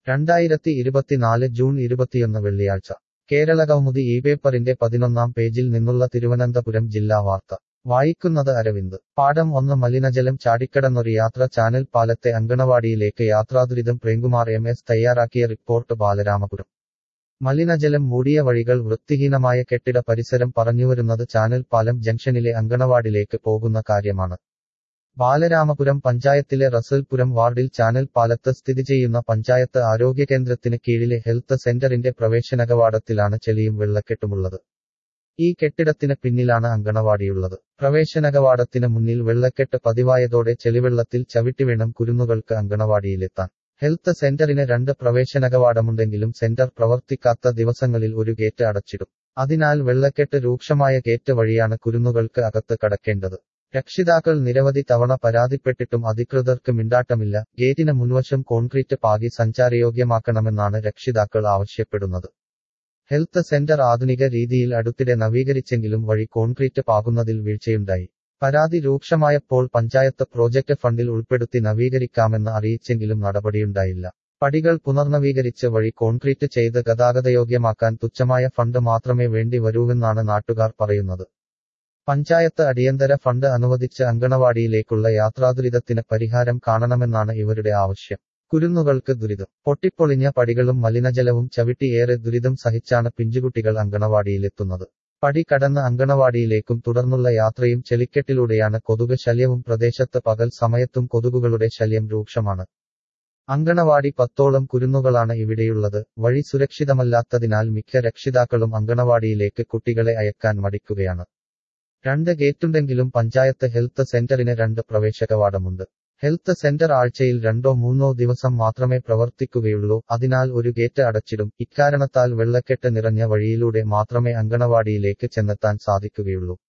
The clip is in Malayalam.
2024 ജൂൺ 21 വെള്ളിയാഴ്ച കേരളകൗമുദി പേപ്പറിന്റെ 11-ാം പേജിൽ നിന്നുള്ള തിരുവനന്തപുരം ജില്ലാ വാർത്ത വായിക്കുന്നത് അരവിന്ദ്. പാഠം 1 മലിനജലം ചാടിക്കടന്നൊരു യാത്ര ചാനൽ പാലത്തെ അങ്കണവാടിയിലേക്ക് യാത്രാദുരിതം പ്രേംകുമാർ MS തയ്യാറാക്കിയ റിപ്പോർട്ട് ബാലരാമപുരം. മലിനജലം മൂടിയ വഴികൾ വൃത്തിഹീനമായ കെട്ടിട പരിസരം പറഞ്ഞുവരുന്നത് ചാനൽ പാലം ജംഗ്ഷനിലെ അങ്കണവാടിലേക്ക് പോകുന്ന കാര്യമാണ്. ബാലരാമപുരം പഞ്ചായത്തിലെ റസൽപുരം വാർഡിൽ ചാനൽ പാലത്ത് സ്ഥിതി ചെയ്യുന്ന പഞ്ചായത്ത് ആരോഗ്യകേന്ദ്രത്തിന് കീഴിലെ ഹെൽത്ത് സെന്ററിന്റെ പ്രവേശനകവാടത്തിലാണ് ചെളിയും വെള്ളക്കെട്ടുമുള്ളത്. ഈ കെട്ടിടത്തിന് പിന്നിലാണ് അങ്കണവാടിയുള്ളത്. പ്രവേശനകവാടത്തിന് മുന്നിൽ വെള്ളക്കെട്ട് പതിവായതോടെ ചെളിവെള്ളത്തിൽ ചവിട്ടിവേണം കുരുന്നുകൾക്ക് അങ്കണവാടിയിലെത്താൻ. ഹെൽത്ത് സെന്ററിന് 2 പ്രവേശനകവാടമുണ്ടെങ്കിലും സെന്റർ പ്രവർത്തിക്കാത്ത ദിവസങ്ങളിൽ ഒരു ഗേറ്റ് അടച്ചിടും. അതിനാൽ വെള്ളക്കെട്ട് രൂക്ഷമായ ഗേറ്റ് വഴിയാണ് കുരുന്നുകൾക്ക് അകത്ത് കടക്കേണ്ടത്. രക്ഷിതാക്കൾ നിരവധി തവണ പരാതിപ്പെട്ടിട്ടും അധികൃതർക്ക് മിണ്ടാട്ടമില്ല. ഗേറ്റിന് മുൻവശം കോൺക്രീറ്റ് പാകി സഞ്ചാരയോഗ്യമാക്കണമെന്നാണ് രക്ഷിതാക്കൾ ആവശ്യപ്പെടുന്നത്. ഹെൽത്ത് സെന്റർ ആധുനിക രീതിയിൽ അടുത്തിടെ നവീകരിച്ചെങ്കിലും വഴി കോൺക്രീറ്റ് പാകുന്നതിൽ വീഴ്ചയുണ്ടായി. പരാതി രൂക്ഷമായപ്പോൾ പഞ്ചായത്ത് പ്രോജക്ട് ഫണ്ടിൽ ഉൾപ്പെടുത്തി നവീകരിക്കാമെന്ന് അറിയിച്ചെങ്കിലും നടപടിയുണ്ടായില്ല. പടികൾ പുനർനവീകരിച്ച് വഴി കോൺക്രീറ്റ് ചെയ്ത് ഗതാഗതയോഗ്യമാക്കാൻ തുച്ഛമായ ഫണ്ട് മാത്രമേ വേണ്ടി വരൂവെന്നാണ് നാട്ടുകാർ പറയുന്നത്. പഞ്ചായത്ത് അടിയന്തര ഫണ്ട് അനുവദിച്ച് അങ്കണവാടിയിലേക്കുള്ള യാത്രാദുരിതത്തിന് പരിഹാരം കാണണമെന്നാണ് ഇവരുടെ ആവശ്യം. കുരുന്നുകൾക്ക് ദുരിതം. പൊട്ടിപ്പൊളിഞ്ഞ പടികളും മലിനജലവും ചവിട്ടി ഏറെ ദുരിതം സഹിച്ചാണ് പിഞ്ചുകുട്ടികൾ അങ്കണവാടിയിലെത്തുന്നത്. പടി കടന്ന് അങ്കണവാടിയിലേക്കും തുടർന്നുള്ള യാത്രയും ചെളിക്കെട്ടിലൂടെയാണ്. കൊതുക് ശല്യവും പ്രദേശത്ത് പകൽ സമയത്തും കൊതുകുകളുടെ ശല്യം രൂക്ഷമാണ്. അങ്കണവാടി 10ഓളം കുരുന്നുകളാണ് ഇവിടെയുള്ളത്. വഴി സുരക്ഷിതമല്ലാത്തതിനാൽ മിക്ക രക്ഷിതാക്കളും അങ്കണവാടിയിലേക്ക് കുട്ടികളെ അയക്കാൻ മടിക്കുകയാണ്. 2 ഗേറ്റുണ്ടെങ്കിലും പഞ്ചായത്ത് ഹെൽത്ത് സെന്ററിന് 2 പ്രവേശകവാടമുണ്ട്. ഹെൽത്ത് സെന്റർ ആഴ്ചയിൽ 2-3 ദിവസം മാത്രമേ പ്രവർത്തിക്കുകയുള്ളൂ. അതിനാൽ ഒരു ഗേറ്റ് അടച്ചിടും. ഇക്കാരണത്താൽ വെള്ളക്കെട്ട് നിറഞ്ഞ വഴിയിലൂടെ മാത്രമേ അങ്കണവാടിയിലേക്ക് ചെന്നെത്താൻ സാധിക്കുകയുള്ളൂ.